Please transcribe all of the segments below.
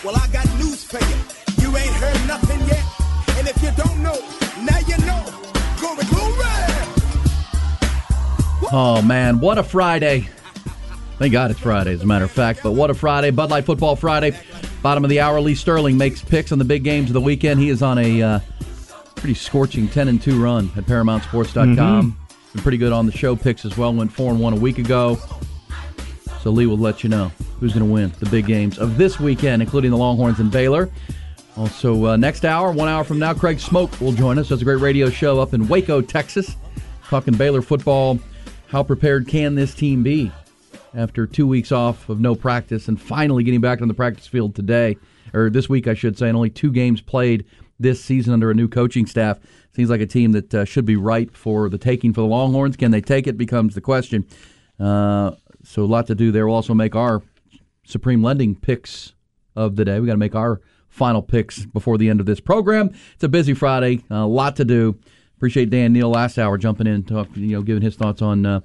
Well, I got news for you. You ain't heard nothing yet. And if you don't know, now you know. Glory, glory! Oh, man, what a Friday. Thank God it's Friday, as a matter of fact. But what a Friday. Bud Light Football Friday. Bottom of the hour, Lee Sterling makes picks on the big games of the weekend. He is on a pretty scorching 10-2 run at ParamountSports.com. Been pretty good on the show picks as well. Went 4-1 a week ago. So Lee will let you know who's going to win the big games of this weekend, including the Longhorns and Baylor. Also, next hour, 1 hour from now, Craig Smoke will join us. Does a great radio show up in Waco, Texas, talking Baylor football. How prepared can this team be after 2 weeks off of no practice and finally getting back on the practice field today, or this week, I should say, and only 2 games played this season under a new coaching staff. Seems like a team that should be ripe for the taking for the Longhorns. Can they take it becomes the question. So a lot to do there. We'll also make our Supreme Lending picks of the day. We got to make our final picks before the end of this program. It's a busy Friday. A lot to do. Appreciate Dan Neal last hour jumping in, giving his thoughts on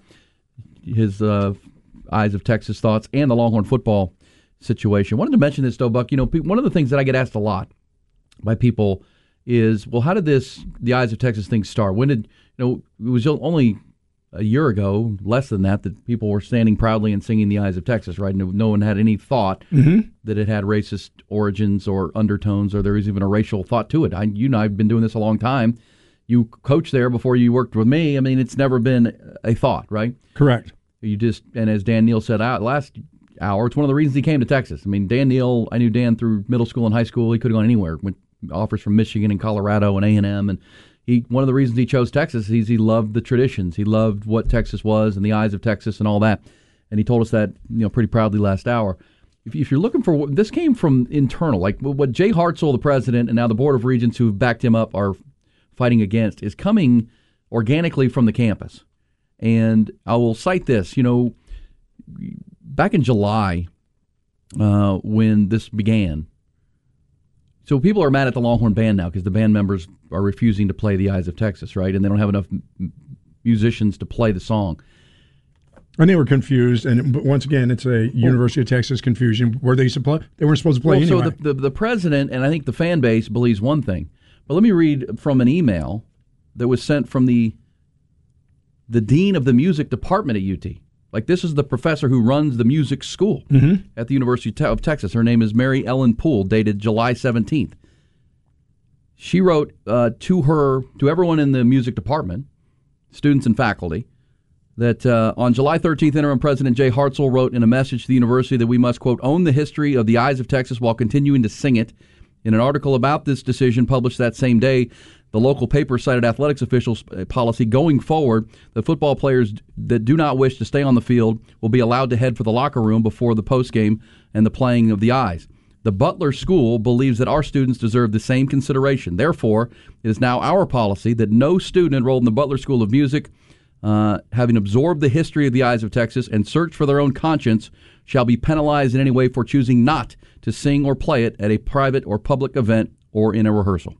his Eyes of Texas thoughts and the Longhorn football situation. Wanted to mention this, though, Buck. One of the things that I get asked a lot by people is, well, how did the Eyes of Texas thing start? When did, it was only a year ago, less than that people were standing proudly and singing the Eyes of Texas, right? No one had any thought that it had racist origins or undertones, or there was even a racial thought to it. I've been doing this a long time. You coached there before you worked with me. I mean, it's never been a thought, right? Correct. And as Dan Neal said last hour, it's one of the reasons he came to Texas. I mean, Dan Neal, I knew Dan through middle school and high school. He could have gone anywhere. Went offers from Michigan and Colorado and A&M, and one of the reasons he chose Texas is he loved the traditions. He loved what Texas was and the Eyes of Texas and all that. And he told us that pretty proudly last hour. If you're looking for, this came from internal, like what Jay Hartzell, the president, and now the Board of Regents who backed him up are fighting against, is coming organically from the campus. And I will cite this. Back in July, when this began, so people are mad at the Longhorn Band now because the band members are refusing to play the Eyes of Texas, right? And they don't have enough musicians to play the song. And they were confused. And once again, it's a University of Texas confusion. Were they supposed? They weren't supposed to play anyway. So the president and I think the fan base believes one thing. But let me read from an email that was sent from the dean of the music department at UT. Like, this is the professor who runs the music school at the University of Texas. Her name is Mary Ellen Poole, dated July 17th. She wrote to everyone in the music department, students and faculty, that on July 13th, interim president Jay Hartzell wrote in a message to the university that we must, quote, own the history of the Eyes of Texas while continuing to sing it. In an article about this decision published that same day, the local paper cited athletics officials' policy going forward that football players that do not wish to stay on the field will be allowed to head for the locker room before the postgame and the playing of the Eyes. The Butler School believes that our students deserve the same consideration. Therefore, it is now our policy that no student enrolled in the Butler School of Music, having absorbed the history of the Eyes of Texas and searched for their own conscience, shall be penalized in any way for choosing not to sing or play it at a private or public event or in a rehearsal.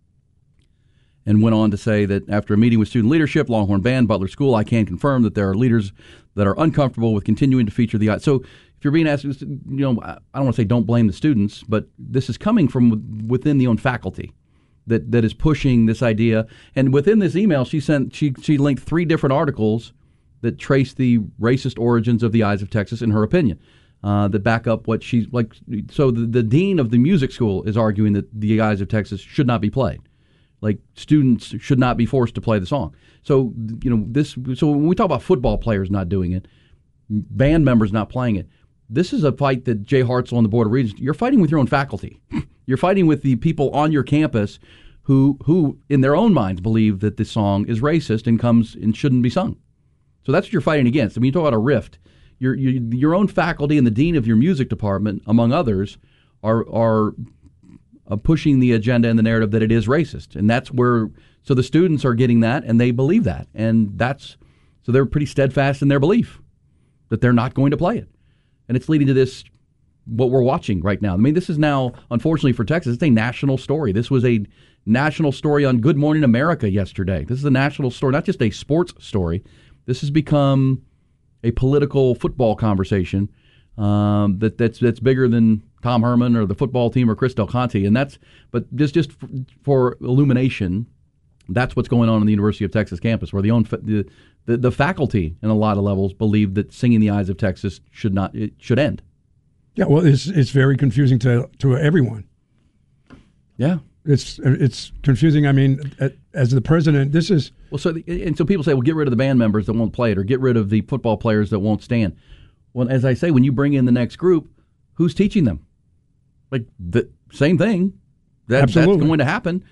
And went on to say that after a meeting with student leadership, Longhorn Band, Butler School, I can confirm that there are leaders that are uncomfortable with continuing to feature the Eyes. So if you're being asked, I don't want to say don't blame the students, but this is coming from within the own faculty that is pushing this idea. And within this email, she linked 3 different articles that trace the racist origins of the Eyes of Texas, in her opinion, that back up what she's like. So the dean of the music school is arguing that the Eyes of Texas should not be played. Like, students should not be forced to play the song. So, So when we talk about football players not doing it, band members not playing it, this is a fight that Jay Hartzell and the Board of Regents, you're fighting with your own faculty. You're fighting with the people on your campus who in their own minds believe that this song is racist and shouldn't be sung. So that's what you're fighting against. I mean, you talk about a rift. Your own faculty and the dean of your music department, among others, are pushing the agenda and the narrative that it is racist. And that's where, so the students are getting that and they believe that. And so they're pretty steadfast in their belief that they're not going to play it. And it's leading to this, what we're watching right now. I mean, this is now, unfortunately for Texas, it's a national story. This was a national story on Good Morning America yesterday. This is a national story, not just a sports story. This has become a political football conversation that's bigger than Tom Herman or the football team or Chris Del Conte, but just for illumination, that's what's going on in the University of Texas campus, where the faculty in a lot of levels believe that Singing the Eyes of Texas should end. Yeah, well, it's very confusing to everyone. Yeah. It's confusing. I mean, as the president, this is... Well, so people say, well, get rid of the band members that won't play it, or get rid of the football players that won't stand. Well, as I say, when you bring in the next group, who's teaching them? Like, the same thing. That's going to happen.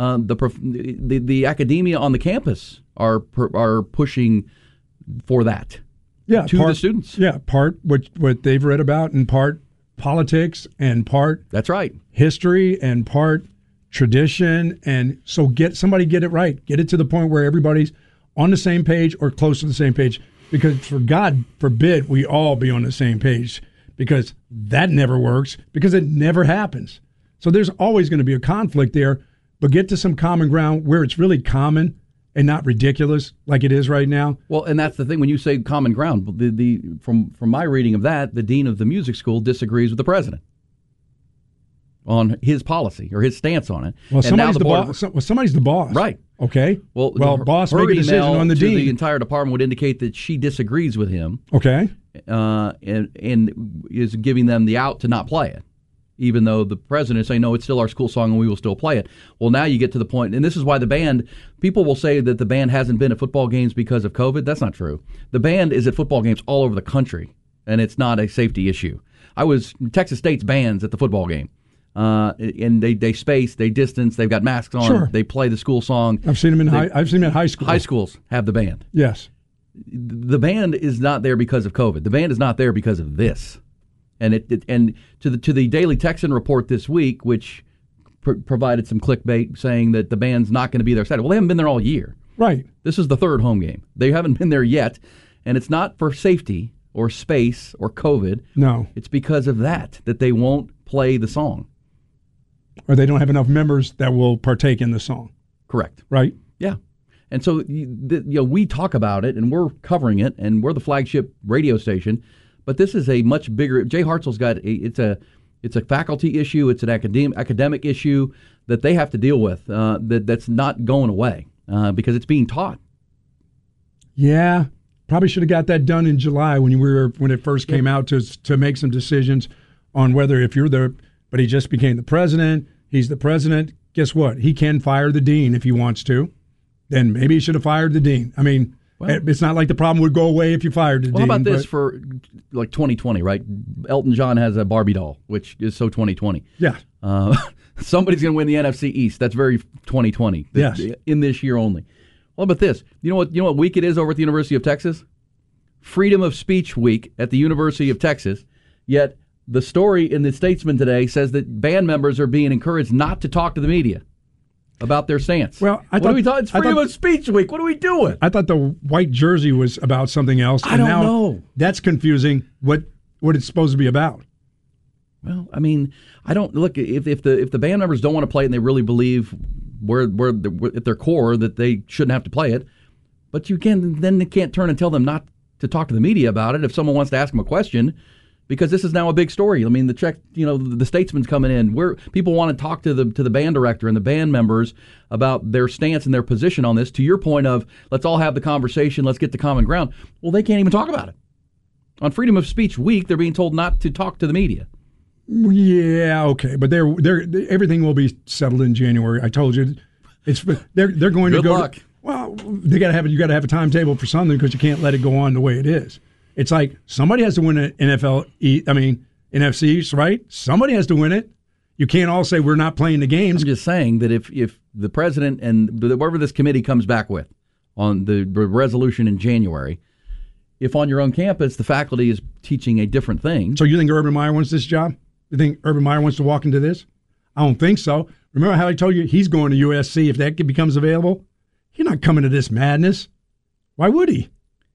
The academia on the campus are pushing for that to the students. Yeah, part what they've read about, and part politics, and part... That's right. History, and part... tradition, and so get it right. Get it to the point where everybody's on the same page or close to the same page, because for God forbid we all be on the same page, because that never works, because it never happens. So there's always going to be a conflict there, but get to some common ground where it's really common and not ridiculous like it is right now. Well, and that's the thing, when you say common ground, from my reading of that, the dean of the music school disagrees with the president on his policy or his stance on it. Well, somebody's the boss. Right. Okay. Well, boss make a decision on the dean. The entire department would indicate that she disagrees with him. Okay. And is giving them the out to not play it, even though the president is saying, no, it's still our school song and we will still play it. Well, now you get to the point, and this is why people will say that the band hasn't been at football games because of COVID. That's not true. The band is at football games all over the country, and it's not a safety issue. I was Texas State's band's at the football game. And they space, they distance, they've got masks on, sure. They play the school song. I've seen them in high school. High schools have the band. Yes. The band is not there because of COVID. The band is not there because of this. And to the Daily Texan report this week, which provided some clickbait saying that the band's not going to be there Saturday. Well, they haven't been there all year. Right. This is the third home game. They haven't been there yet, and it's not for safety or space or COVID. No. It's because of that they won't play the song. Or they don't have enough members that will partake in the song. Correct. Right? Yeah. And so we talk about it, and we're covering it, and we're the flagship radio station, but this is a much bigger... Jay Hartzell's got... It's a faculty issue, it's an academic issue that they have to deal with that's not going away because it's being taught. Yeah. Probably should have got that done in July when it first came out to make some decisions on whether but he just became the president. He's the president. Guess what? He can fire the dean if he wants to. Then maybe he should have fired the dean. I mean, it's not like the problem would go away if you fired the dean. How about this for like 2020, right? Elton John has a Barbie doll, which is so 2020. Yeah. Somebody's going to win the NFC East. That's very 2020. Yes. In this year only. Well, how about this? You know what week it is over at the University of Texas? Freedom of Speech Week at the University of Texas. Yet the story in the Statesman today says that band members are being encouraged not to talk to the media about their stance. Well, it's Freedom of Speech Week. What are we doing? I thought the white jersey was about something else. I don't know. That's confusing. What it's supposed to be about? Well, I mean, I don't look if the band members don't want to play it and they really believe at their core that they shouldn't have to play it, but they can't turn and tell them not to talk to the media about it if someone wants to ask them a question. Because this is now a big story. I mean, the Statesman's coming in where people want to talk to the band director and the band members about their stance and their position on this. To your point of let's all have the conversation, let's get to common ground. Well, they can't even talk about it. On Freedom of Speech Week, they're being told not to talk to the media. Yeah, okay, but everything will be settled in January. I told you, they're going to go. Good luck. Well, you got to have a timetable for something because you can't let it go on the way it is. It's like somebody has to win an NFC East, right? Somebody has to win it. You can't all say we're not playing the games. I'm just saying that if the president and whatever this committee comes back with on the resolution in January, if on your own campus the faculty is teaching a different thing. So you think Urban Meyer wants this job? You think Urban Meyer wants to walk into this? I don't think so. Remember how I told you he's going to USC if that becomes available? He's not coming to this madness. Why would he?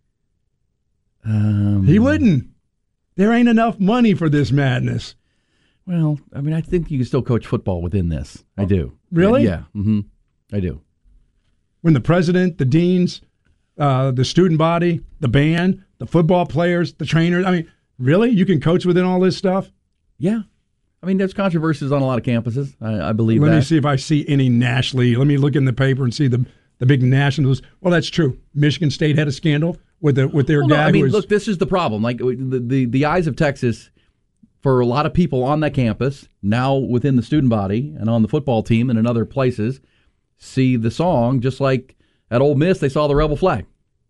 He wouldn't. There ain't enough money for this madness. Well, I mean, I think you can still coach football within this. I do. Really? Yeah. Mm-hmm. I do. When the president, the deans, the student body, the band, the football players, the trainers, I mean, really? You can coach within all this stuff? Yeah. I mean, there's controversies on a lot of campuses. I believe Let that. me see if I see any nationally. Let me look in the paper and see the big nationals. Well, that's true. Michigan State had a scandal with their Well, guy. no, I mean, who was, look, this is the problem. Like the eyes of Texas, for a lot of people on that campus, now within the student body and on the football team and in other places, see the song just like at Ole Miss they saw the rebel flag.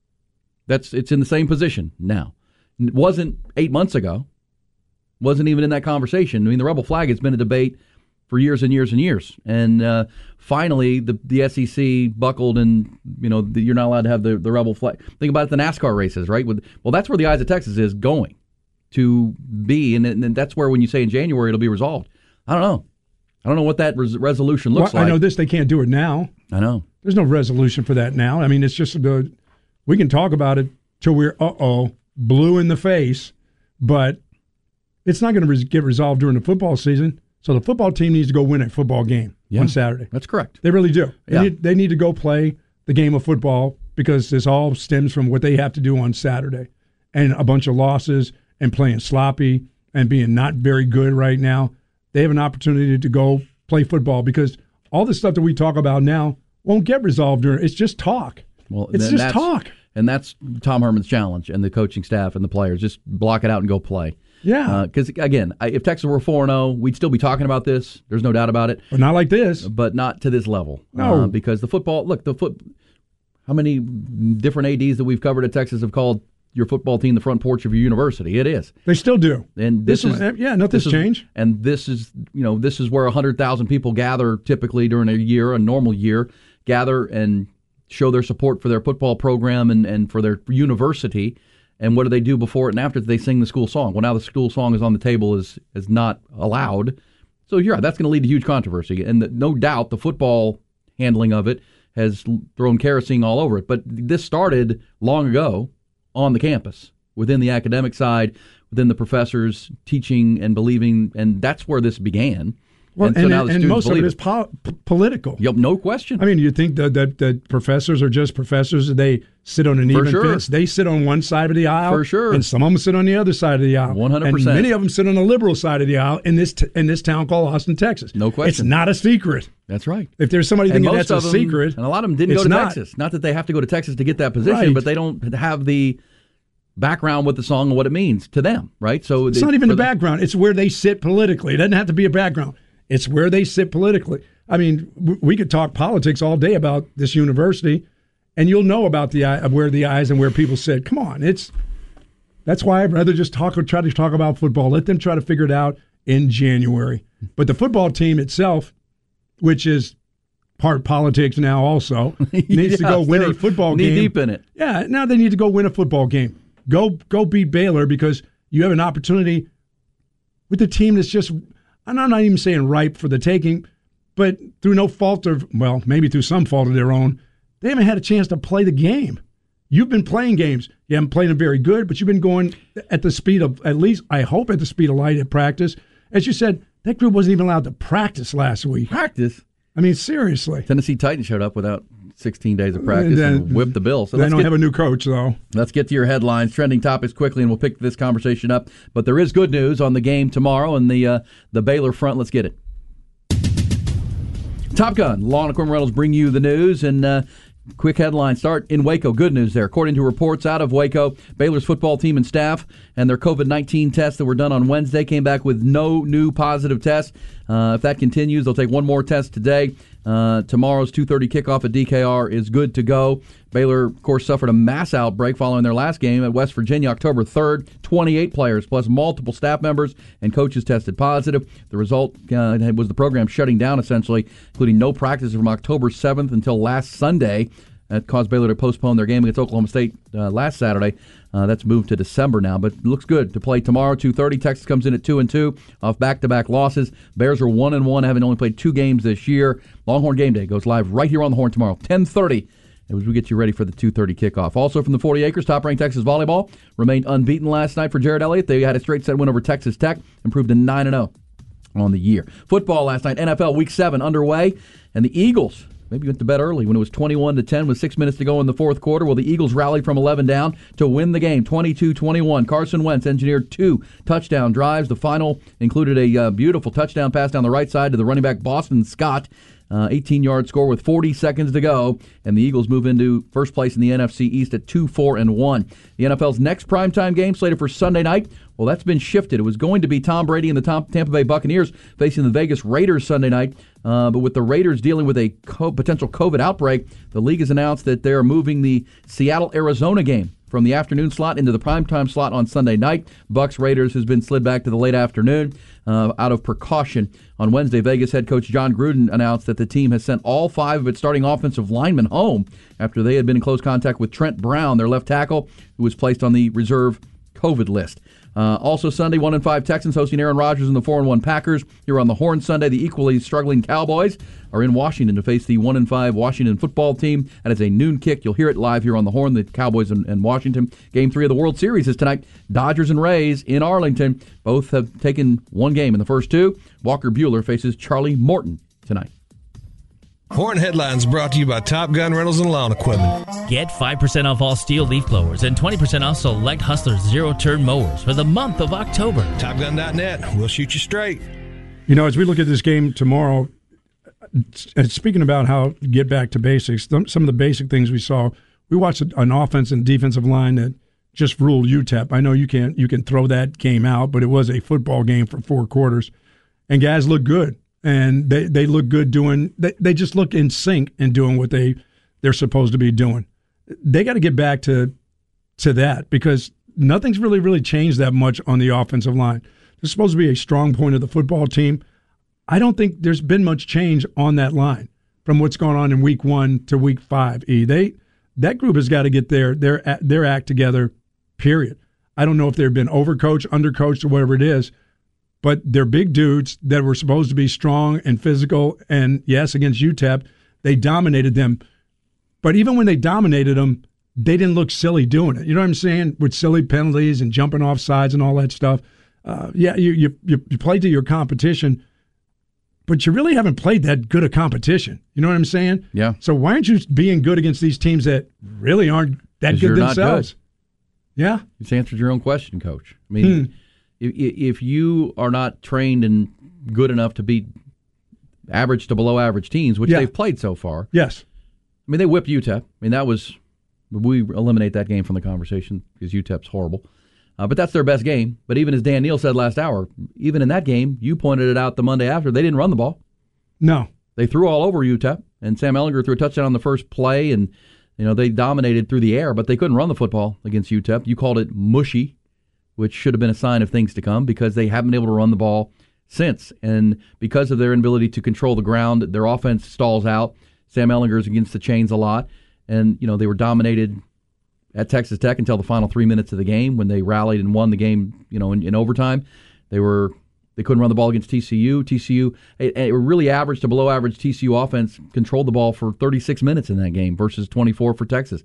It's in the same position now. It wasn't 8 months ago. Wasn't even in that conversation. I mean, the rebel flag has been a debate for years and years and years. And finally, the SEC buckled, and you're not allowed to have the rebel flag. Think about it, the NASCAR races, right? Well, that's where the eyes of Texas is going to be, and that's where when you say in January it'll be resolved. I don't know. I don't know what that resolution looks like. I know this. They can't do it now. I know. There's no resolution for that now. I mean, it's just we can talk about it till we're blue in the face, but it's not going to get resolved during the football season. So the football team needs to go win a football game on Saturday. That's correct. They really do. Yeah. They need to go play the game of football because this all stems from what they have to do on Saturday. And a bunch of losses and playing sloppy and being not very good right now. They have an opportunity to go play football because all the stuff that we talk about now won't get resolved. It's just talk. Well, it's just talk. And that's Tom Herman's challenge and the coaching staff and the players. Just block it out and go play. Yeah. Because, again, if Texas were 4-0, we'd still be talking about this. There's no doubt about it. But not like this. But not to this level. No. Because the football, how many different ADs that we've covered at Texas have called your football team the front porch of your university? It is. They still do. And nothing's changed. And this is where 100,000 people gather typically during a normal year, gather and show their support for their football program and for their university. And what do they do before it and after? They sing the school song. Well, now the school song is on the table, is not allowed. So you're right, that's going to lead to huge controversy. And no doubt the football handling of it has thrown kerosene all over it. But this started long ago on the campus, within the academic side, within the professors teaching and believing, and that's where this began. Well, and so now the and students most of it is believe political. Yep, no question. I mean, you think that professors are just professors? They sit on an even fence. They sit on one side of the aisle, for sure, and some of them sit on the other side of the aisle. 100%. And many of them sit on the liberal side of the aisle in this town called Austin, Texas. No question. It's not a secret. That's right. If there's somebody thinking that's a secret, and a lot of them didn't go to Texas. Not that they have to go to Texas to get that position, right, but they don't have the background with the song and what it means to them, right? So it's not even the background. It's where they sit politically. It doesn't have to be a background. It's where they sit politically. I mean, we could talk politics all day about this university, and you'll know about where the eyes and where people sit. Come on, that's why I'd rather just try to talk about football. Let them try to figure it out in January. But the football team itself, which is part politics now also, needs to go win a football game. Knee deep in it. Yeah, now they need to go win a football game. Go beat Baylor because you have an opportunity with a team that's just, and I'm not even saying ripe for the taking, but through no fault of, well, maybe through some fault of their own, they haven't had a chance to play the game. You've been playing games. You haven't played them very good, but you've been going at the speed of, at least, I hope, at the speed of light at practice. As you said, that group wasn't even allowed to practice last week. Practice? I mean, seriously. Tennessee Titans showed up without 16 days of practice and whipped the Bill. So they don't have a new coach, though. Let's get to your headlines, trending topics quickly, and we'll pick this conversation up. But there is good news on the game tomorrow and the Baylor front. Let's get it. Top Gun, Law and Equipment Rentals bring you the news, and quick headline start in Waco. Good news there. According to reports out of Waco, Baylor's football team and staff and their COVID-19 tests that were done on Wednesday came back with no new positive tests. If that continues, they'll take one more test today. Tomorrow's 2:30 kickoff at DKR is good to go. Baylor, of course, suffered a mass outbreak following their last game at West Virginia, October 3rd. 28 players plus multiple staff members and coaches tested positive. The result was the program shutting down, essentially, including no practices from October 7th until last Sunday. That caused Baylor to postpone their game against Oklahoma State last Saturday. That's moved to December now, but it looks good to play tomorrow, 2:30. Texas comes in at 2-2 off back-to-back losses. Bears are 1-1, having only played 2 games this year. Longhorn Game Day goes live right here on the Horn tomorrow, 10:30, as we get you ready for the 2:30 kickoff. Also from the 40 Acres, top-ranked Texas volleyball remained unbeaten last night for Jared Elliott. They had a straight-set win over Texas Tech, improved to 9-0 on the year. Football last night, NFL Week 7 underway, and the Eagles maybe went to bed early when it was 21-10 with 6 minutes to go in the fourth quarter. Well, the Eagles rallied from 11 down to win the game, 22-21. Carson Wentz engineered 2 touchdown drives. The final included a beautiful touchdown pass down the right side to the running back Boston Scott. 18-yard score with 40 seconds to go, and the Eagles move into first place in the NFC East at 2-4-1. The NFL's next primetime game slated for Sunday night, well, that's been shifted. It was going to be Tom Brady and the Tampa Bay Buccaneers facing the Vegas Raiders Sunday night, but with the Raiders dealing with a potential COVID outbreak, the league has announced that they're moving the Seattle-Arizona game from the afternoon slot into the primetime slot on Sunday night. Bucs-Raiders has been slid back to the late afternoon out of precaution. On Wednesday, Vegas head coach John Gruden announced that the team has sent all 5 of its starting offensive linemen home after they had been in close contact with Trent Brown, their left tackle, who was placed on the reserve COVID list. Also Sunday, 1-5 Texans hosting Aaron Rodgers and the 4-1 Packers. Here on the Horn Sunday, the equally struggling Cowboys are in Washington to face the 1-5 Washington football team. That is a noon kick. You'll hear it live here on the Horn, the Cowboys and Washington. Game 3 of the World Series is tonight. Dodgers and Rays in Arlington. Both have taken one game in the first 2. Walker Buehler faces Charlie Morton tonight. Horn Headlines brought to you by Top Gun Rentals and Lawn Equipment. Get 5% off all steel leaf blowers and 20% off select Hustler zero-turn mowers for the month of October. TopGun.net. We'll shoot you straight. You know, as we look at this game tomorrow, and speaking about how to get back to basics, some of the basic things we saw, we watched an offense and defensive line that just ruled UTEP. I know you can throw that game out, but it was a football game for 4 quarters, and guys look good. And they look good doing. They just look in sync and doing what they're supposed to be doing. They got to get back to that because nothing's really changed that much on the offensive line. This is supposed to be a strong point of the football team. I don't think there's been much change on that line from what's going on in week 1 to week 5. That group has got to get their act together. Period. I don't know if they've been overcoached, undercoached, or whatever it is. But they're big dudes that were supposed to be strong and physical. And, yes, against UTEP, they dominated them. But even when they dominated them, they didn't look silly doing it. You know what I'm saying? With silly penalties and jumping off sides and all that stuff. You play to your competition, but you really haven't played that good a competition. You know what I'm saying? Yeah. So why aren't you being good against these teams that really aren't that good themselves? Yeah. You just answered your own question, Coach. I mean, if you are not trained and good enough to beat average to below average teams, which they've played so far. Yes. I mean, they whipped UTEP. I mean, we eliminate that game from the conversation because UTEP's horrible. But that's their best game. But even as Dan Neal said last hour, even in that game, you pointed it out the Monday after, they didn't run the ball. No. They threw all over UTEP, and Sam Ehlinger threw a touchdown on the first play, and they dominated through the air, but they couldn't run the football against UTEP. You called it mushy, which should have been a sign of things to come because they haven't been able to run the ball since. And because of their inability to control the ground, their offense stalls out. Sam Ehlinger's against the chains a lot. And, they were dominated at Texas Tech until the final 3 minutes of the game when they rallied and won the game, in overtime. They couldn't run the ball against TCU. TCU, a really average to below average TCU offense controlled the ball for 36 minutes in that game versus 24 for Texas.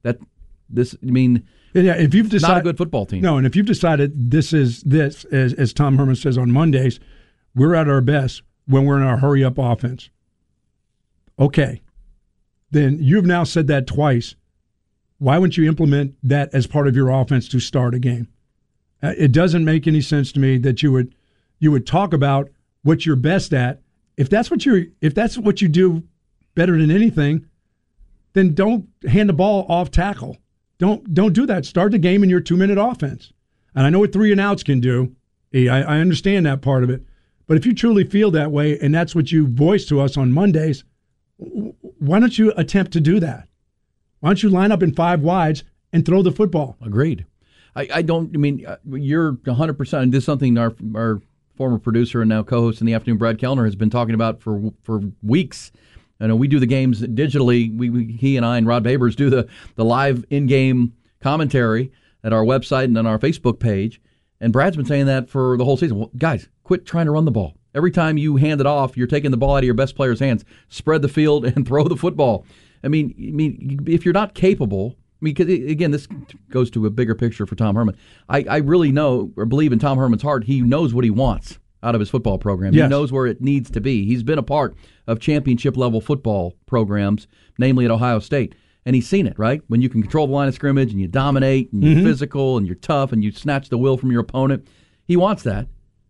If you've decided, not a good football team. No, and if you've decided as Tom Herman says on Mondays, we're at our best when we're in our hurry-up offense. Okay. Then you've now said that twice. Why wouldn't you implement that as part of your offense to start a game? It doesn't make any sense to me that you would talk about what you're best at. If that's what you do better than anything, then don't hand the ball off tackle. Don't do that. Start the game in your 2-minute offense. And I know what 3 and outs can do. I understand that part of it. But if you truly feel that way and that's what you voice to us on Mondays, why don't you attempt to do that? Why don't you line up in 5 wides and throw the football? Agreed. You're 100%. And this is something our former producer and now co-host in the afternoon, Brad Kellner, has been talking about for weeks. I know we do the games digitally. He and I and Rod Babers do the live in-game commentary at our website and on our Facebook page. And Brad's been saying that for the whole season. Well, guys, quit trying to run the ball. Every time you hand it off, you're taking the ball out of your best player's hands. Spread the field and throw the football. I mean, if you're not capable, because again, this goes to a bigger picture for Tom Herman. I really know or believe in Tom Herman's heart. He knows what he wants out of his football program. Yes. He knows where it needs to be. He's been a part of championship-level football programs, namely at Ohio State. And he's seen it, right? When you can control the line of scrimmage and you dominate and you're physical and you're tough and you snatch the will from your opponent. He wants that.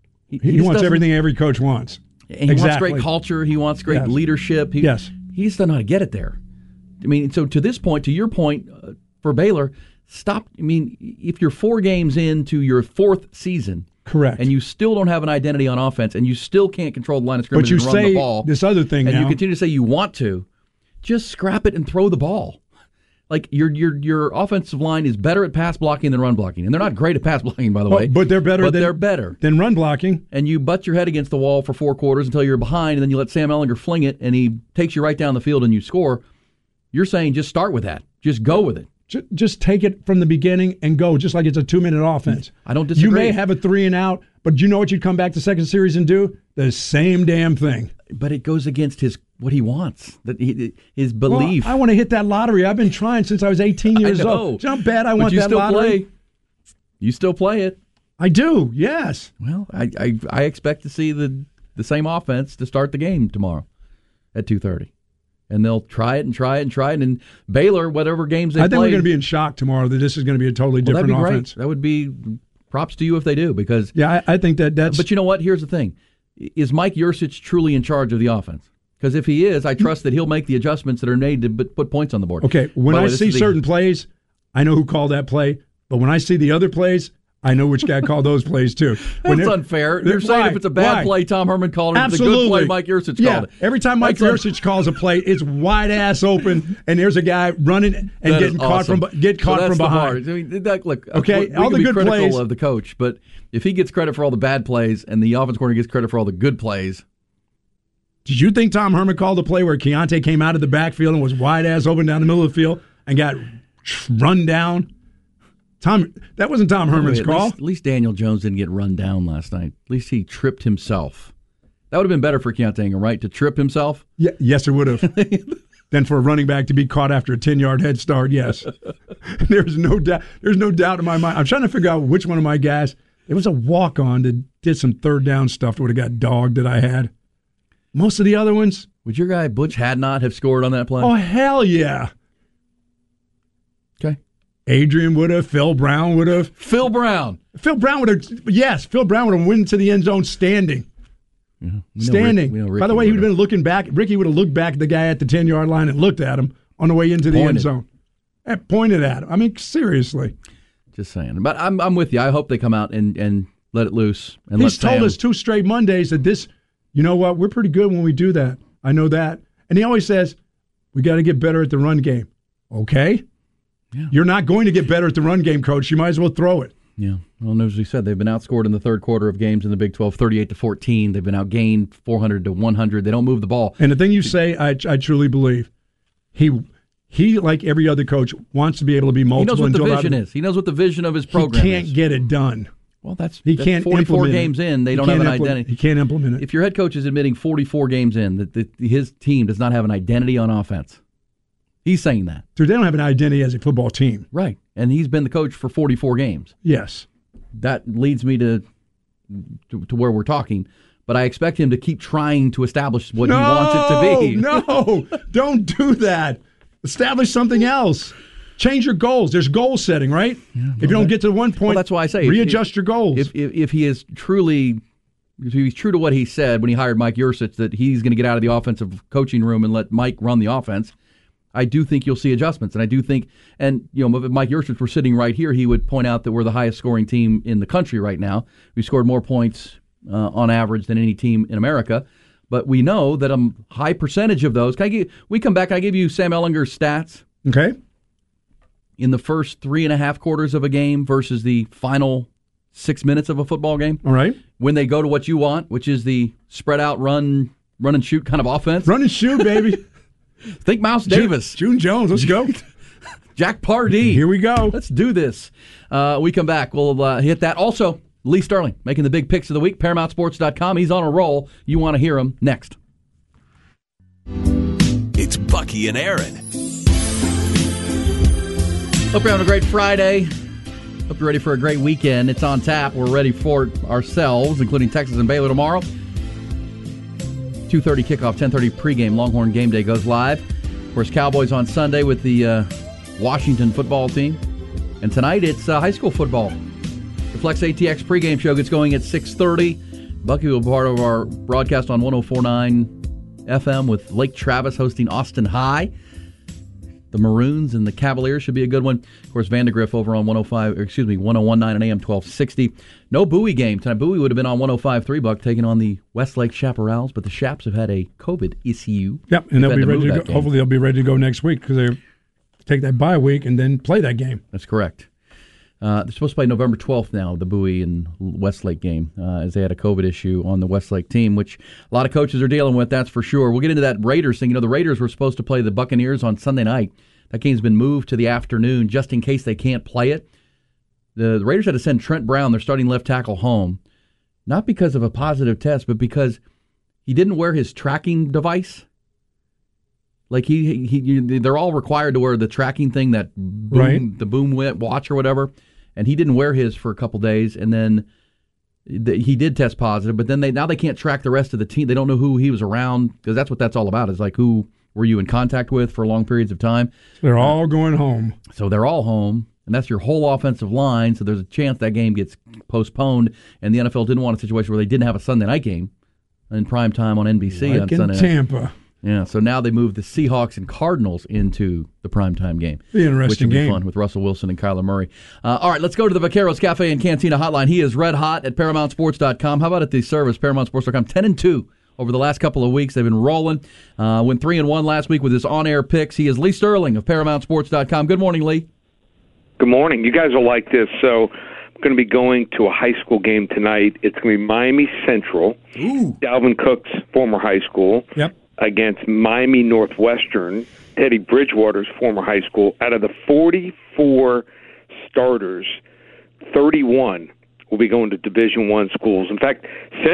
He wants everything every coach wants. He wants great culture. He wants great leadership. He just doesn't know how to get it there. I mean, so to this point, to your point, for Baylor, stop. I mean, if you're 4 games into your 4th season, correct, and you still don't have an identity on offense, and you still can't control the line of scrimmage and run the ball, this other thing, and now, you continue to say you want to, just scrap it and throw the ball. Like your offensive line is better at pass blocking than run blocking, and they're not great at pass blocking, by the way. But they're better. They're better than run blocking. And you butt your head against the wall for 4 quarters until you're behind, and then you let Sam Ehlinger fling it, and he takes you right down the field, and you score. You're saying just start with that. Just go with it. Just take it from the beginning and go, just like it's a 2-minute offense. I don't disagree. You may have a 3 and out, but you know what you'd come back to second series and do? The same damn thing. But it goes against what he wants, his belief. Well, I want to hit that lottery. I've been trying since I was 18 years old. Do you know how bad I want that lottery? Play. You still play it. I do, yes. Well, I expect to see the same offense to start the game tomorrow at 2:30. And they'll try it and try it and try it. And Baylor, whatever games they play. I think we're going to be in shock tomorrow that this is going to be a totally different offense. Great. That would be props to you if they do. Because I think that's. But you know what? Here's the thing. Is Mike Yurcich truly in charge of the offense? Because if he is, I trust that he'll make the adjustments that are needed to put points on the board. Okay, when I see certain plays, I know who called that play. But when I see the other plays, I know which guy called those plays too. That's unfair. You're saying if it's a bad play, Tom Herman called it. If it's a good play, Mike Yurcich called it. Every time Mike Yurcich calls a play, it's wide ass open, and there's a guy running and getting caught from behind. I mean, look, okay, we all the can be good critical plays of the coach, but if he gets credit for all the bad plays and the offense coordinator gets credit for all the good plays. Did you think Tom Herman called a play where Keontae came out of the backfield and was wide ass open down the middle of the field and got run down? That wasn't Tom Herman's call. At least Daniel Jones didn't get run down last night. At least he tripped himself. That would have been better for Keontae Ingram, right? To trip himself? Yeah, yes, it would have. Than for a running back to be caught after a 10-yard head start, yes. There's no doubt in my mind. I'm trying to figure out which one of my guys. It was a walk-on that did some third down stuff that would have got dogged that I had. Most of the other ones. Would your guy Butch Hadnot have scored on that play? Oh, hell yeah. Okay. Adrian would have. Phil Brown would have. Phil Brown would have. Yes, Phil Brown would have went into the end zone standing. Yeah, standing. By the way, he would have been looking back. Ricky would have looked back at the guy at the 10-yard line and looked at him on the way into the end zone. And pointed at him. I mean, seriously. Just saying. But I'm with you. I hope they come out and let it loose. And He's told us 2 straight Mondays that this, you know what, we're pretty good when we do that. I know that. And he always says, we got to get better at the run game. Okay. Yeah. You're not going to get better at the run game, Coach. You might as well throw it. Yeah. Well, as we said, they've been outscored in the third quarter of games in the Big 12, 38-14. They've been outgained 400-100. They don't move the ball. And the thing you say, I truly believe. He, like every other coach, wants to be able to be multiple. He knows what the vision is. He knows what the vision of his program is. He can't get it done. Well, that's 44 games in. They don't have an identity. He can't implement it. If your head coach is admitting 44 games in that his team does not have an identity on offense, he's saying that. Dude, they don't have an identity as a football team. Right. And he's been the coach for 44 games. Yes. That leads me to where we're talking. But I expect him to keep trying to establish what he wants it to be. No, don't do that. Establish something else. Change your goals. There's goal setting, right? Yeah, if you don't get to one point, that's why I say readjust your goals. If he is truly, if he's true to what he said when he hired Mike Yurcich, that he's going to get out of the offensive coaching room and let Mike run the offense, I do think you'll see adjustments. And I do think, and if Mike Yurcich were sitting right here, he would point out that we're the highest scoring team in the country right now. We scored more points on average than any team in America. But we know that a high percentage of those. We come back. I give you Sam Ehlinger's stats. Okay. In the first 3.5 quarters of a game versus the final 6 minutes of a football game. All right. When they go to what you want, which is the spread out run and shoot kind of offense. Run and shoot, baby. Think Mouse Davis. June Jones, let's go. Jack Pardee. Here we go. Let's do this. We come back. We'll hit that. Also, Lee Sterling making the big picks of the week. ParamountSports.com. He's on a roll. You want to hear him next. It's Bucky and Aaron. Hope you're having a great Friday. Hope you're ready for a great weekend. It's on tap. We're ready for it ourselves, including Texas and Baylor tomorrow. 2:30 kickoff, 10:30 pregame. Longhorn Game Day goes live. Of course, Cowboys on Sunday with the Washington football team. And tonight it's high school football. The Flex ATX pregame show gets going at 6:30. Bucky will be part of our broadcast on 104.9 FM with Lake Travis hosting Austin High. The Maroons and the Cavaliers should be a good one. Of course, Vandergrift over on 101.9 and AM 1260. No Bowie game tonight. Bowie would have been on 105.3 Buck taking on the Westlake Chaparrals, but the Chaps have had a COVID issue. Yep, and they'll be ready to go. Hopefully, they'll be ready to go next week because they take that bye week and then play that game. That's correct. They're supposed to play November 12th now, the Bowie and Westlake game, as they had a COVID issue on the Westlake team, which a lot of coaches are dealing with, that's for sure. We'll get into that Raiders thing. You know, the Raiders were supposed to play the Buccaneers on Sunday night. That game's been moved to the afternoon just in case they can't play it. The Raiders had to send Trent Brown, their starting left tackle, home, not because of a positive test, but because he didn't wear his tracking device. Like they're all required to wear the tracking thing, that boom, right, the boom watch or whatever, and he didn't wear his for a couple days, and then he did test positive. But then now they can't track the rest of the team. They don't know who he was around, because that's what that's all about. Is like, who were you in contact with for long periods of time? They're all going home. So they're all home, and that's your whole offensive line. So there's a chance that game gets postponed, and the NFL didn't want a situation where they didn't have a Sunday night game in prime time on NBC like on Sunday night. Tampa. Yeah, so now they moved the Seahawks and Cardinals into the primetime game. The interesting which will be game. Fun with Russell Wilson and Kyler Murray. All right, let's go to the Vaqueros Cafe and Cantina hotline. He is red hot at ParamountSports.com. How about at the service, ParamountSports.com? 10-2 over the last couple of weeks. They've been rolling. Went 3-1 last week with his on-air picks. He is Lee Sterling of ParamountSports.com. Good morning, Lee. Good morning. You guys will like this. So I'm going to be going to a high school game tonight. It's going to be Miami Central, Dalvin Cook's former high school. Yep. Against Miami Northwestern, Teddy Bridgewater's former high school. Out of the 44 starters, 31 will be going to Division I schools. In fact,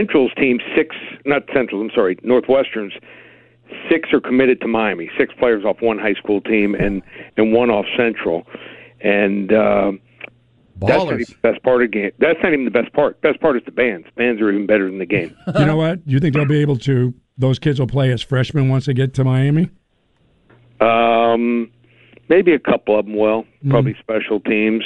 Northwestern's 6 are committed to Miami. 6 players off one high school team and 1 off Central. And that's not even the best part of the game. That's not even the best part. Best part is the bands. Bands are even better than the game. You know what? You think they'll be able to? Those kids will play as freshmen once they get to Miami? Maybe a couple of them will. Probably special teams.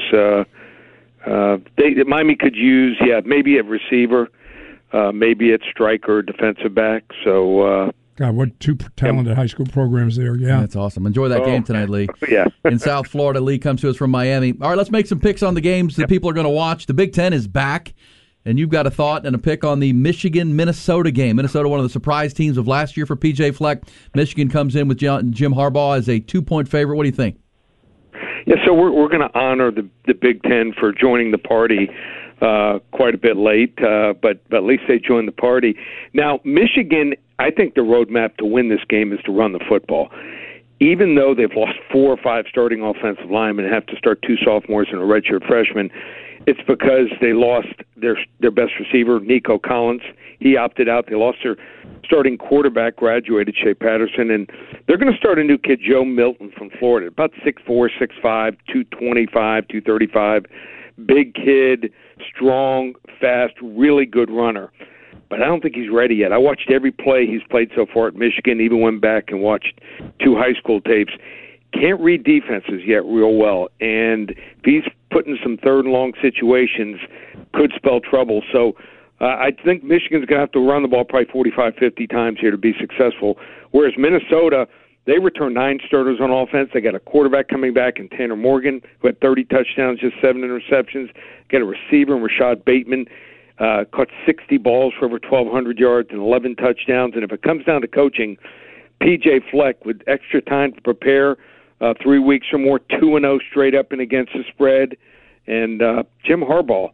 Miami could use, maybe a receiver, maybe a striker, defensive back. So, God, what 2 talented high school programs there. Yeah. That's awesome. Enjoy that game tonight, Lee. Yeah. In South Florida, Lee comes to us from Miami. All right, let's make some picks on the games that people are going to watch. The Big Ten is back. And you've got a thought and a pick on the Michigan-Minnesota game. Minnesota, one of the surprise teams of last year for P.J. Fleck. Michigan comes in with Jim Harbaugh as a 2-point favorite. What do you think? Yeah, so we're going to honor the Big Ten for joining the party quite a bit late, but at least they joined the party. Now, Michigan, I think the roadmap to win this game is to run the football. Even though they've lost 4 or 5 starting offensive linemen and have to start 2 sophomores and a redshirt freshman, it's because they lost their best receiver, Nico Collins. He opted out. They lost their starting quarterback, graduated, Shea Patterson, and they're going to start a new kid, Joe Milton from Florida, about 6'4", 6'5", 225, 235. Big kid, strong, fast, really good runner. But I don't think he's ready yet. I watched every play he's played so far at Michigan, even went back and watched 2 high school tapes. Can't read defenses yet real well, and if he's put in some third and long situations, could spell trouble. So I think Michigan's going to have to run the ball probably 45, 50 times here to be successful, whereas Minnesota, they returned 9 starters on offense. They got a quarterback coming back in Tanner Morgan, who had 30 touchdowns, just 7 interceptions. Got a receiver in Rashad Bateman, caught 60 balls for over 1,200 yards and 11 touchdowns. And if it comes down to coaching, P.J. Fleck, with extra time to prepare, 3 weeks or more, 2-0 straight up and against the spread. And Jim Harbaugh,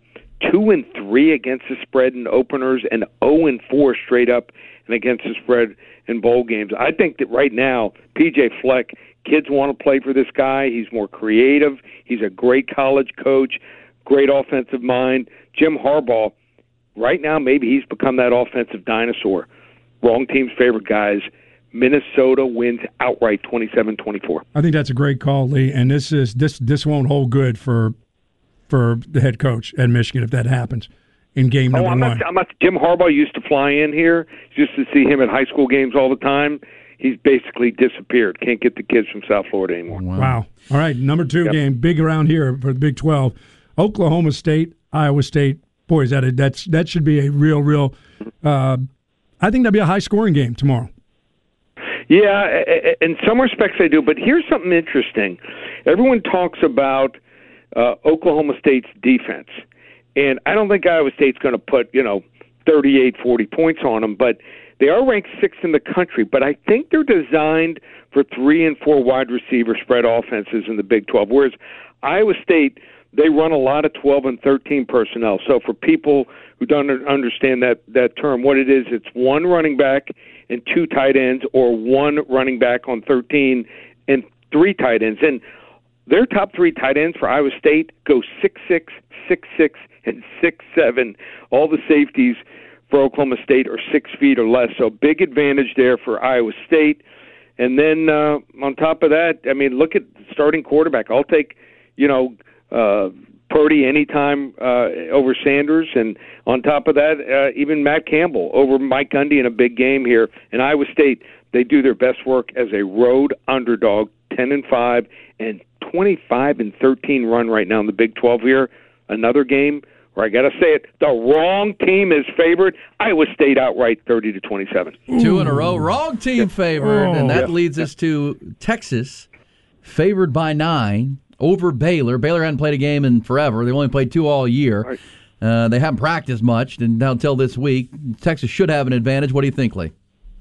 2-3 against the spread in openers and 0-4 straight up and against the spread in bowl games. I think that right now, P.J. Fleck, kids want to play for this guy. He's more creative. He's a great college coach, great offensive mind. Jim Harbaugh, right now, maybe he's become that offensive dinosaur. Wrong team's favorite, guys. Minnesota wins outright 27-24. I think that's a great call, Lee, and this won't hold good for for the head coach at Michigan if that happens in game number one. I'm not. Jim Harbaugh used to fly in here just to see him at high school games all the time. He's basically disappeared. Can't get the kids from South Florida anymore. Wow. All right, number 2 game, big around here for the Big 12. Oklahoma State, Iowa State. Boy, that should be a real. I think that'll be a high-scoring game tomorrow. Yeah, in some respects I do. But here's something interesting. Everyone talks about Oklahoma State's defense, and I don't think Iowa State's going to put 38, 40 points on them, but they are ranked 6th in the country, but I think they're designed for 3 and 4 wide receiver spread offenses in the Big 12, whereas Iowa State, they run a lot of 12 and 13 personnel. So for people who don't understand that term, what it is, it's 1 running back and 2 tight ends, or 1 running back on 13 and 3 tight ends. And their top 3 tight ends for Iowa State go 6'6", 6'6", and 6'7". All the safeties for Oklahoma State are 6 feet or less, so big advantage there for Iowa State. And then on top of that, I mean, look at the starting quarterback. I'll take, Purdy anytime over Sanders, and on top of that, even Matt Campbell over Mike Gundy in a big game here. And Iowa State, they do their best work as a road underdog, 10-5 and 25-13 run right now in the Big 12 here. Another game where I got to say it, the wrong team is favored. Iowa State outright 30-27. 2 in a row, wrong team favored, and that leads us to Texas, favored by 9 over Baylor. Baylor hadn't played a game in forever. They've only played 2 all year. Right. They haven't practiced much until this week. Texas should have an advantage. What do you think, Lee?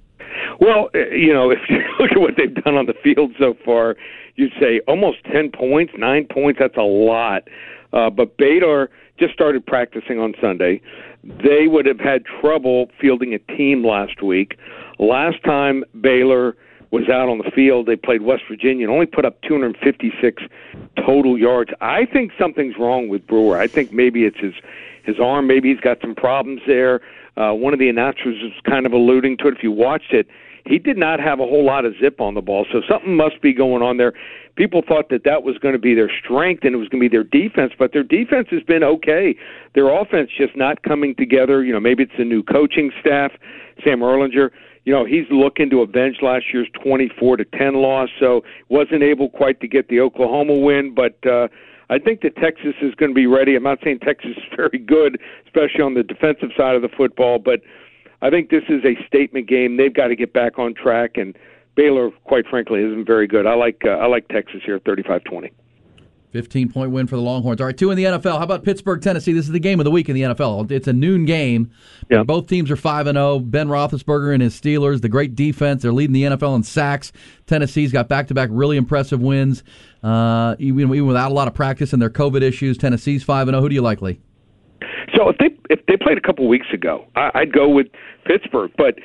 Well, if you look at what they've done on the field so far, you'd say almost 10 points, 9 points, that's a lot. But Baylor just started practicing on Sunday. They would have had trouble fielding a team last week. Last time Baylor was out on the field, they played West Virginia and only put up 256 total yards. I think something's wrong with Brewer. I think maybe it's his arm. Maybe he's got some problems there. One of the announcers was kind of alluding to it. If you watched it, he did not have a whole lot of zip on the ball, so something must be going on there. People thought that was going to be their strength and it was going to be their defense, but their defense has been okay. Their offense just not coming together. Maybe it's the new coaching staff, Sam Erlinger. He's looking to avenge last year's 24-10 loss, so wasn't able quite to get the Oklahoma win, but I think that Texas is going to be ready. I'm not saying Texas is very good, especially on the defensive side of the football, but I think this is a statement game. They've got to get back on track, and Baylor, quite frankly, isn't very good. I like Texas here, 35-20. 15-point win for the Longhorns. All right, 2 in the NFL. How about Pittsburgh, Tennessee? This is the game of the week in the NFL. It's a noon game. Yeah. Both teams are 5-0. Ben Roethlisberger and his Steelers, the great defense. They're leading the NFL in sacks. Tennessee's got back-to-back really impressive wins, even without a lot of practice and their COVID issues. Tennessee's 5-0. Who do you like, Lee? So if they played a couple weeks ago, I'd go with Pittsburgh. But,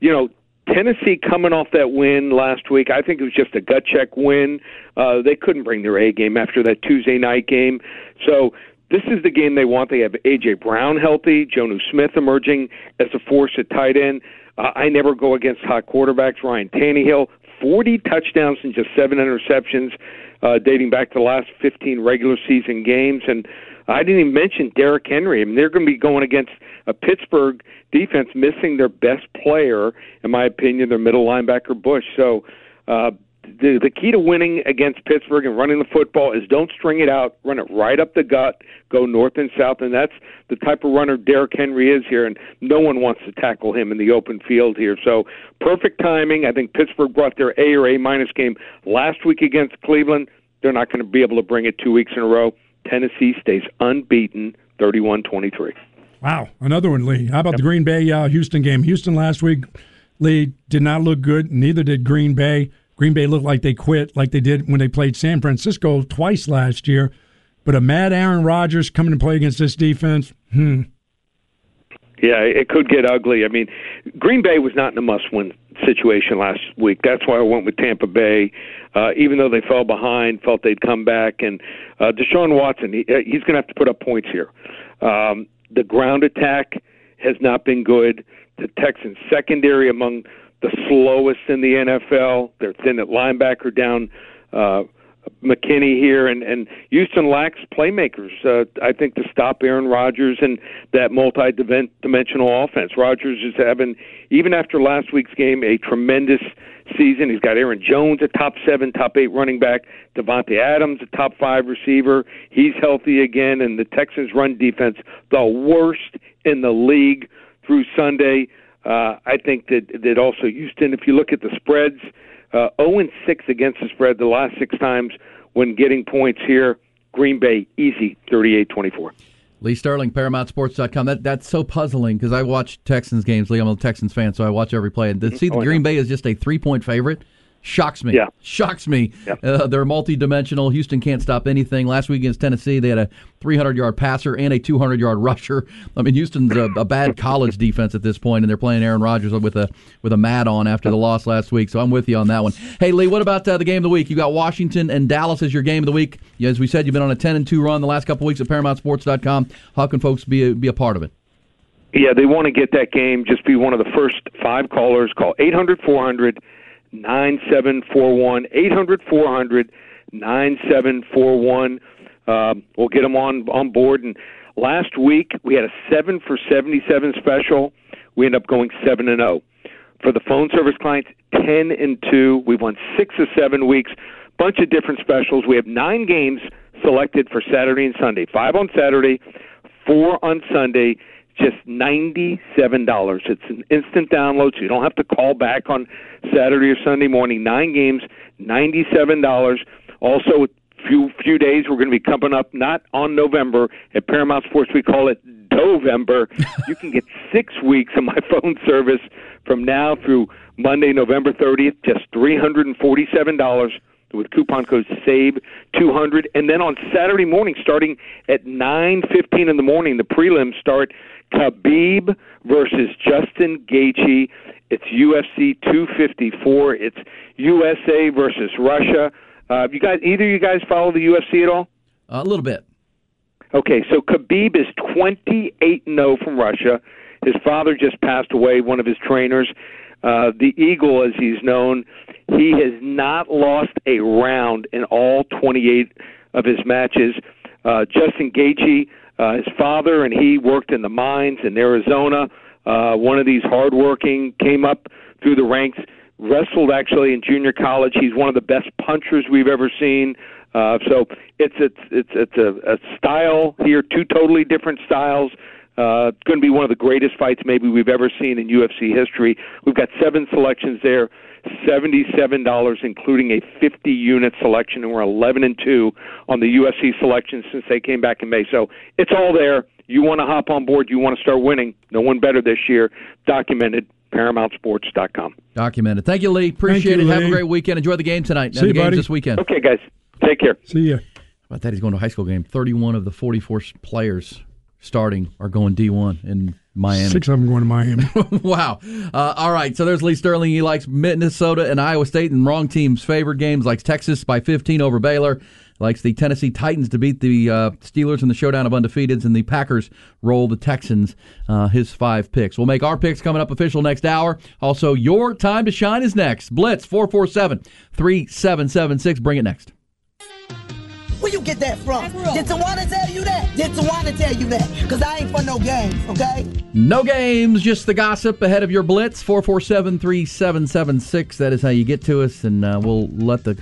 Tennessee coming off that win last week, I think it was just a gut check win. They couldn't bring their A game after that Tuesday night game. So this is the game they want. They have A.J. Brown healthy, Jonnu Smith emerging as a force at tight end. I never go against hot quarterbacks. Ryan Tannehill, 40 touchdowns and just 7 interceptions dating back to the last 15 regular season games. And I didn't even mention Derrick Henry. I mean, they're going to be going against a Pittsburgh defense missing their best player, in my opinion, their middle linebacker, Bush. So the key to winning against Pittsburgh and running the football is don't string it out, run it right up the gut, go north and south, and that's the type of runner Derrick Henry is here, and no one wants to tackle him in the open field here. So perfect timing. I think Pittsburgh brought their A or A-minus game last week against Cleveland. They're not going to be able to bring it 2 weeks in a row. Tennessee stays unbeaten, 31-23. Wow, another one, Lee. How about the Green Bay-Houston game? Houston last week, Lee, did not look good. Neither did Green Bay. Green Bay looked like they quit, like they did when they played San Francisco twice last year. But a mad Aaron Rodgers coming to play against this defense, Yeah, it could get ugly. I mean, Green Bay was not in a must-win situation last week. That's why I went with Tampa Bay. Even though they fell behind, felt they'd come back. And Deshaun Watson, he's going to have to put up points here. The ground attack has not been good. The Texans' secondary among the slowest in the NFL. They're thin at linebacker, down McKinney here, and Houston lacks playmakers, I think, to stop Aaron Rodgers and that multi-dimensional offense. Rodgers is having, even after last week's game, a tremendous season. He's got Aaron Jones, a top 7, top 8 running back, Devontae Adams, a top 5 receiver. He's healthy again, and the Texans' run defense, the worst in the league through Sunday. I think that also Houston, if you look at the spreads, 0-6 against the spread the last 6 times when getting points here. Green Bay, easy, 38-24. Lee Sterling, ParamountSports.com. That's so puzzling because I watch Texans games. Lee, I'm a Texans fan, so I watch every play. And to see the Green Bay is just a 3-point favorite shocks me. Yeah. Shocks me. Yeah. They're multi-dimensional. Houston can't stop anything. Last week against Tennessee, they had a 300-yard passer and a 200-yard rusher. I mean, Houston's a bad college defense at this point, and they're playing Aaron Rodgers with a mat on after the loss last week. So I'm with you on that one. Hey, Lee, what about the game of the week? You got Washington and Dallas as your game of the week. As we said, you've been on a 10-2 run the last couple of weeks at ParamountSports.com. How can folks be a part of it? Yeah, they want to get that game. Just be one of the first 5 callers. Call 800-400-9741, 800-400-9741. We'll get them on board. And last week we had a 7 for 77 special. We ended up going 7-0. For the phone service clients, 10-2. We've won 6 of 7 weeks. Bunch of different specials. We have 9 games selected for Saturday and Sunday. 5 on Saturday, 4 on Sunday. Just $97. It's an instant download, so you don't have to call back on Saturday or Sunday morning. 9 games, $97. Also, few days we're going to be coming up, not on November. At Paramount Sports, we call it Dovember. You can get 6 weeks of my phone service from now through Monday, November 30th, just $347 with coupon code SAVE200. And then on Saturday morning, starting at 9:15 in the morning, the prelims start. Khabib versus Justin Gaethje. It's UFC 254. It's USA versus Russia. Either you guys follow the UFC at all? A little bit. Okay, so Khabib is 28-0 from Russia. His father just passed away, one of his trainers. The Eagle, as he's known, he has not lost a round in all 28 of his matches. Justin Gaethje, his father, and he worked in the mines in Arizona. One of these hardworking, came up through the ranks, wrestled actually in junior college. He's one of the best punchers we've ever seen. So it's a style here, 2 totally different styles. It's going to be one of the greatest fights maybe we've ever seen in UFC history. We've got 7 selections there, $77, including a 50-unit selection, and we're 11-2 on the UFC selection since they came back in May. So it's all there. You want to hop on board. You want to start winning. No one better this year. Documented. ParamountSports.com. Documented. Thank you, Lee. Appreciate it. Have a great weekend. Enjoy the game tonight. See you, buddy. This weekend. Okay, guys. Take care. See ya. How about that? He's going to a high school game. 31 of the 44 players starting are going D1 in Miami. 6 of them going to Miami. Wow. All right, so there's Lee Sterling. He likes Minnesota and Iowa State and wrong team's favorite games. Likes Texas by 15 over Baylor. Likes the Tennessee Titans to beat the Steelers in the showdown of undefeateds, and the Packers roll the Texans. His 5 picks. We'll make our picks coming up official next hour. Also, your time to shine is next. Blitz 447-3776. Bring it next. Where you get that from? Did Tawana tell you that? Did Tawana tell you that? Because I ain't for no games, okay? No games, just the gossip ahead of your Blitz. 447-3776. That is how you get to us, and we'll let the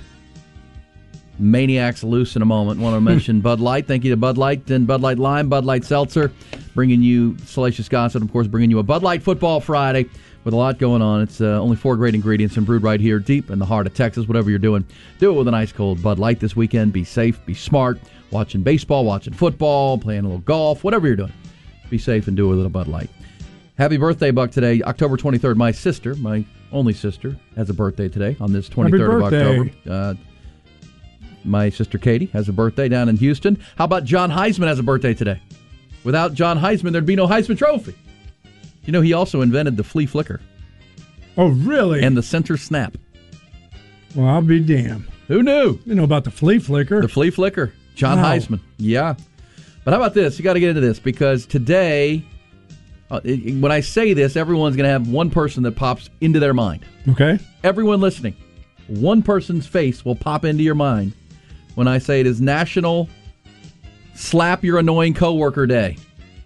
maniacs loose in a moment. Want to mention Bud Light. Thank you to Bud Light and Bud Light Lime, Bud Light Seltzer, bringing you salacious gossip. Of course, bringing you a Bud Light Football Friday with a lot going on. It's only 4 great ingredients and brewed right here deep in the heart of Texas. Whatever you're doing, do it with an ice cold Bud Light this weekend. Be safe, be smart, watching baseball, watching football, playing a little golf, whatever you're doing. Be safe and do it with a little Bud Light. Happy birthday, Buck, today, October 23rd. My sister, my only sister, has a birthday today on this 23rd of October. My sister Katie has a birthday down in Houston. How about John Heisman has a birthday today? Without John Heisman, there'd be no Heisman Trophy. You know, he also invented the flea flicker. Oh, really? And the center snap. Well, I'll be damned. Who knew? You know about the flea flicker. The flea flicker. John Heisman. Yeah. But how about this? You got to get into this because today, when I say this, everyone's going to have one person that pops into their mind. Okay. Everyone listening, one person's face will pop into your mind when I say it is National Slap Your Annoying Coworker Day.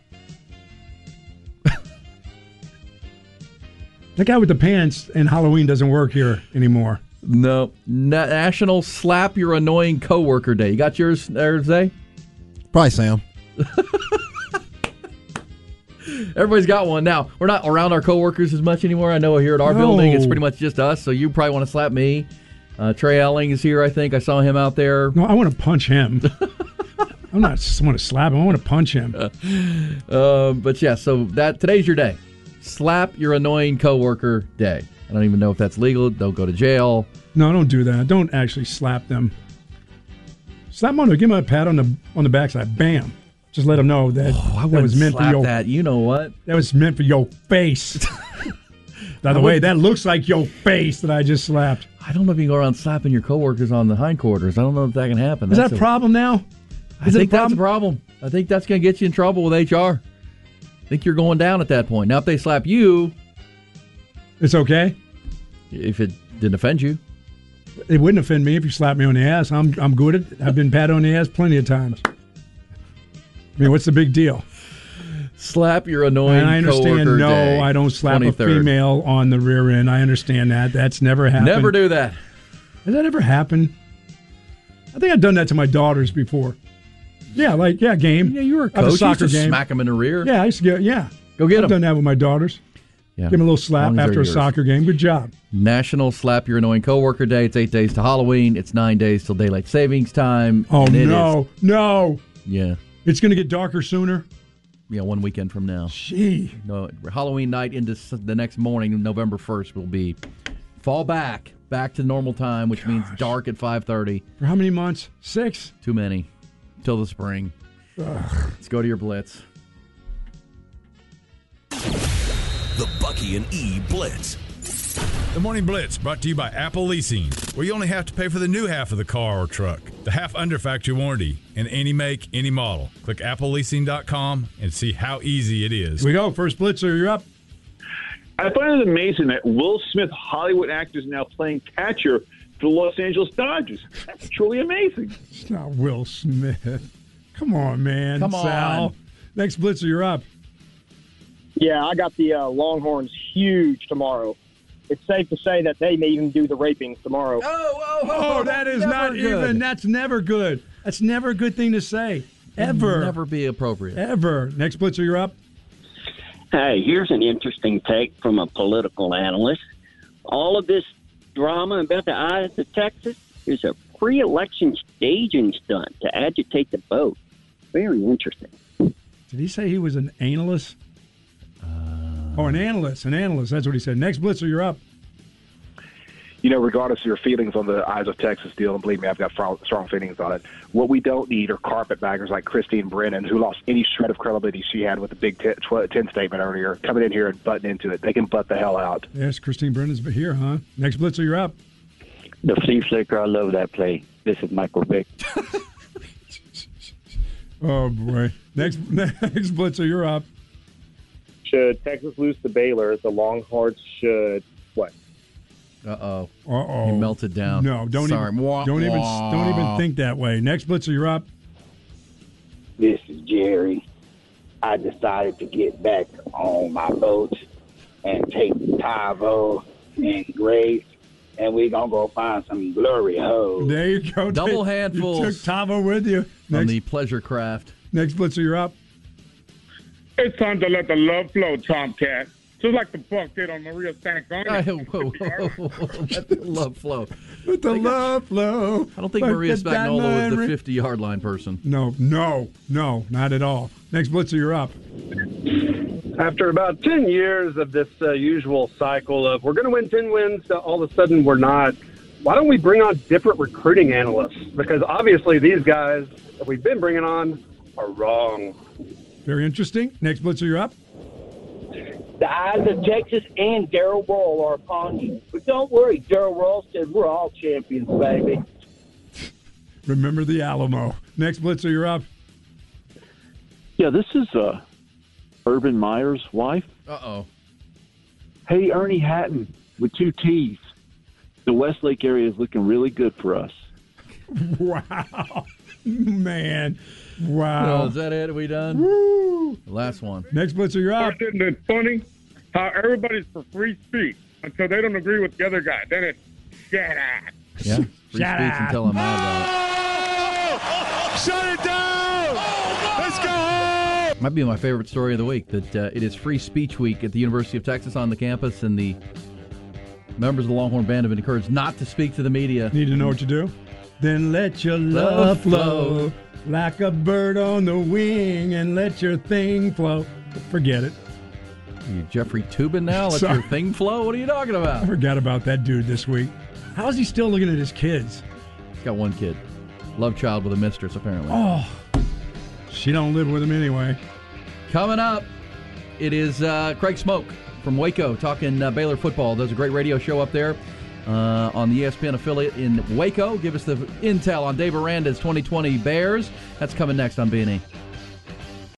The guy with the pants and Halloween doesn't work here anymore. No. National Slap Your Annoying Coworker Day. You got yours there, Zay? Probably Sam. Everybody's got one. Now, we're not around our coworkers as much anymore. I know here at our building, it's pretty much just us, so you probably want to slap me. Trey Elling is here, I think. I saw him out there. No, I want to punch him. I'm not just want to slap him. I want to punch him. But yeah, so today's your day. Slap Your Annoying Coworker Day. I don't even know if that's legal. Don't go to jail. No, don't do that. Don't actually slap them. Slap them on give them a pat on the backside. Bam. Just let them know that that was meant for your. That. You know what? That was meant for your face. By the way, that looks like your face that I just slapped. I don't know if you can go around slapping your coworkers on the hindquarters. I don't know if that can happen. Is that a problem now? I think that's a problem. I think that's going to get you in trouble with HR. I think you're going down at that point. Now, if they slap you, it's okay. If it didn't offend you, it wouldn't offend me if you slapped me on the ass. I'm good at it. I've been patted on the ass plenty of times. I mean, what's the big deal? Slap your annoying and I understand. Coworker No, Day, I don't slap 23rd. a female on the rear end. I understand that. That's never happened. Never do that. Has that ever happened? I think I've done that to my daughters before. Yeah, game. Yeah, you were a I have coach. a soccer you used to game. smack them in the rear. Yeah, I used to go get them. I've done that with my daughters. Yeah. Give them a little slap after a soccer game. Good job. National Slap Your Annoying Coworker Day. It's 8 days to Halloween. It's 9 days till daylight savings time. Oh, and no. Yeah. It's going to get darker sooner. Yeah, 1 weekend from now. Gee. No, Halloween night into the next morning, November 1st, will be fall back to normal time, which means dark at 5:30. For how many months? 6? Too many. Till the spring. Let's go to your Blitz. The Bucky and E Blitz. The Morning Blitz, brought to you by Apple Leasing, where you only have to pay for the new half of the car or truck. The half under factory warranty in any make, any model. Click appleleasing.com and see how easy it is. Here we go. First Blitzer, you're up. I find it amazing that Will Smith Hollywood actor is now playing catcher for the Los Angeles Dodgers. That's truly amazing. It's not Will Smith. Come on, man. Come Sal. on. Next Blitzer, you're up. Yeah, I got the Longhorns huge tomorrow. It's safe to say that they may even do the rapings tomorrow. Oh, that is not good. even. That's never good. That's never a good thing to say. Ever. Never be appropriate. Ever. Next Blitzer, you're up. Hey, here's an interesting take from a political analyst. All of this drama about the eyes of Texas is a pre-election staging stunt to agitate the vote. Very interesting. Did he say he was an analyst? An analyst. An analyst. That's what he said. Next Blitzer, you're up. You know, regardless of your feelings on the Eyes of Texas deal, and believe me, I've got strong feelings on it, what we don't need are carpetbaggers like Christine Brennan, who lost any shred of credibility she had with the Big Ten statement earlier, coming in here and butting into it. They can butt the hell out. Yes, Christine Brennan's here, huh? Next Blitzer, you're up. The flea flicker, I love that play. This is Michael Vick. Oh, boy. Next Blitzer, you're up. Should Texas lose to Baylor, the Longhorns should what? Uh-oh. Uh-oh. He melted down. No, don't even think that way. Next Blitzer, you're up. This is Jerry. I decided to get back on my boat and take Tavo and Grace, and we're going to go find some glory hoes. There you go. Double handfuls. You took Tavo with you. On the pleasure craft. Next Blitzer, you're up. It's time to let the love flow, Tomcat. Just like the Buck did on Maria Stankonia. Let the love flow. Let the love flow. I don't think Maria Spagnuolo is the 50-yard line person. No, not at all. Next Blitzer, you're up. After about 10 years of this usual cycle of we're going to win 10 wins, all of a sudden we're not, why don't we bring on different recruiting analysts? Because obviously these guys that we've been bringing on are wrong. Very interesting. Next Blitzer, you're up. The eyes of Texas and Darryl Roll are upon you. But don't worry, Darryl Roll said we're all champions, baby. Remember the Alamo. Next Blitzer, you're up. Yeah, this is Urban Meyer's wife. Uh-oh. Hey, Ernie Hatton with 2 T's. The Westlake area is looking really good for us. Wow. Man. Wow. Oh, is that it? Are we done? Woo. Last one. Next Blitzer, you're up. Isn't it funny how everybody's for free speech until they don't agree with the other guy? Then it's shut up. Yeah. Free speech until I'm mad about it. Shut it down! Let's go home! Might be my favorite story of the week, that it is Free Speech Week at the University of Texas on the campus, and the members of the Longhorn Band have been encouraged not to speak to the media. Need to know what to do? Then let your love flow like a bird on the wing, and let your thing flow. Forget it. You Jeffrey Toobin now? Let your thing flow? What are you talking about? I forgot about that dude this week. How is he still looking at his kids? He's got one kid. Love child with a mistress, apparently. Oh, she don't live with him anyway. Coming up, it is Craig Smoke from Waco talking Baylor football. Does a great radio show up there on the ESPN affiliate in Waco. Give us the intel on Dave Aranda's 2020 Bears. That's coming next on B&E.